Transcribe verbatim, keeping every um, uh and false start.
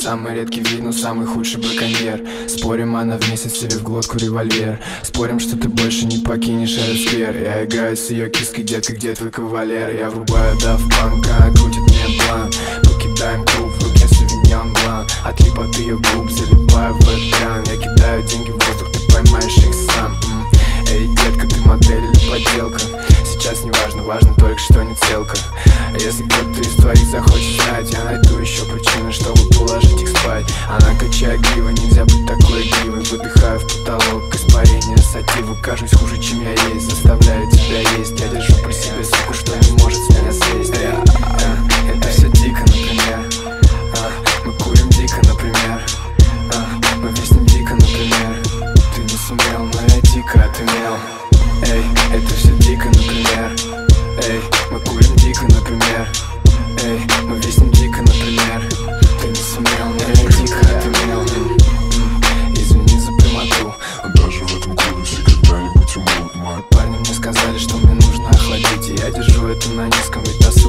Самый редкий вид, но самый худший браконьер. Спорим, она вместе себе в глотку револьвер. Спорим, что ты больше не покинешь этот сквер. Я играю с ее киской, детка, где твой кавалер? Я врубаю Daft Punk, она крутит мне план. Покидаем клуб, в руке Sauvignon Blanc. Отлип от ее губ, залипаю в экран. Я кидаю деньги в воздух, ты поймаешь их сам. М-м. Эй, детка, ты модель или подделка? Сейчас не важно, важно только, что не целка. А если кто-то из твоих захочет знать, я найду еще причины, чтобы положить их спать. Она качает гривы, нельзя быть такой игривой. Выдыхаю в потолок, испарение сативы. Кажусь хуже, чем я есть, заставляю тебя есть. Я держу при себе суку, что не может с меня слезть. э, э, Это все дико, например. а, Мы курим дико, например. а, Мы виснем дико, например. Ты не сумел, но я дико отымел. Эй, это все дико, например. Эй, мы курим дико, например. Эй, мы виснем дико, например. Ты не сумел, но я дико отымел. Извини за прямоту. Даже в этом клубе когда-нибудь умрут. Парни мне сказали, что мне нужно охладить, и я держу это на низком, ведь